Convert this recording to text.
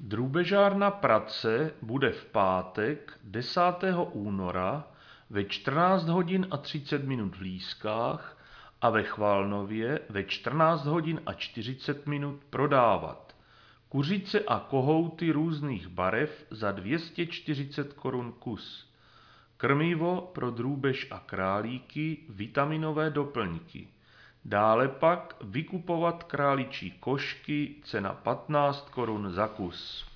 Drůbežárna Pratce bude v pátek 10. února ve 14 hodin a 30 minut v Lískách a ve Chvalnově ve 14 hodin a 40 minut prodávat kuřice a kohouty různých barev za 240 korun kus, krmivo pro drůbež a králíky, vitaminové doplňky. Dále pak vykupovat králičí košky, cena 15 korun za kus.